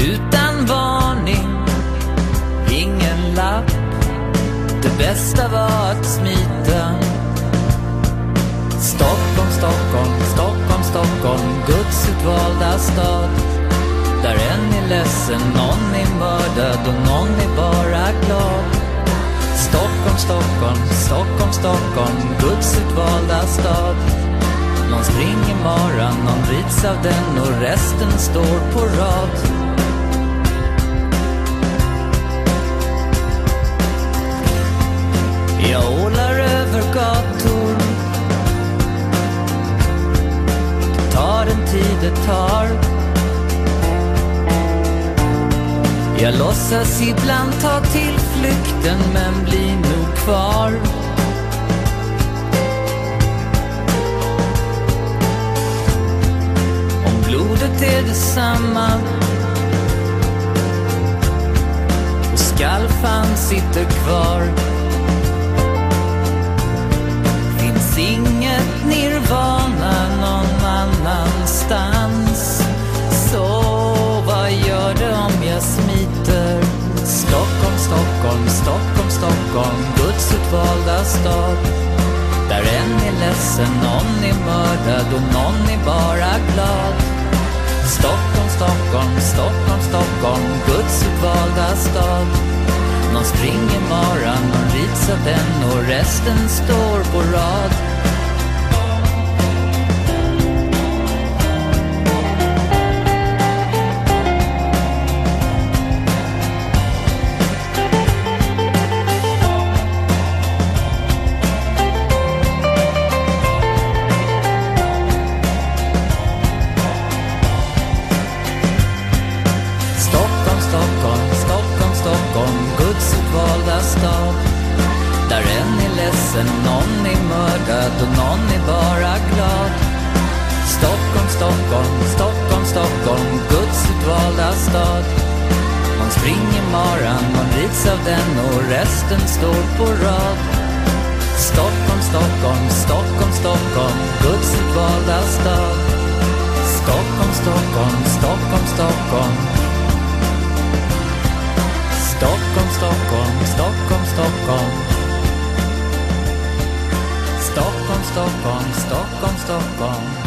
Utan varning, ingen lapp. Det bästa var att smita. Stockholm, Stockholm, Stockholm, Stockholm, Guds utvalda stad. Där en är ledsen, någon är mördad och någon är bara glad. Stockholm, Stockholm, Stockholm, Stockholm, Guds utvalda stad. Någon springer maran, någon rids av den och resten står på rad. Jag ålar över gator. Det tar den tid det tar. Jag låtsas ibland ta till flykten men blir nog kvar. Om blodet är detsamma och skalfan sitter kvar, finns inget nirvana någon annanstans. Så vad gör det om jag smiter? Stockholm, Stockholm, Stockholm, Stockholm, Guds utvalda stad. Där en är ledsen, någon är mördad och någon är bara glad. Stockholm, Stockholm, Stockholm, Stockholm, Guds utvalda stad. Någon springer maran, någon rids av den och resten står på rad. Där en är ledsen, någon är mördad och någon är bara glad. Stockholm, Stockholm, Stockholm, Stockholm, Guds utvalda stad. Någon springer maran, någon rids av den och resten står på rad. Stockholm, Stockholm, Stockholm, Stockholm, Guds utvalda stad. Stockholm, Stockholm, Stockholm, Stockholm. Stockholm, Stockholm, Stockholm, Stockholm. Stockholm, Stockholm, Stockholm, Stockholm.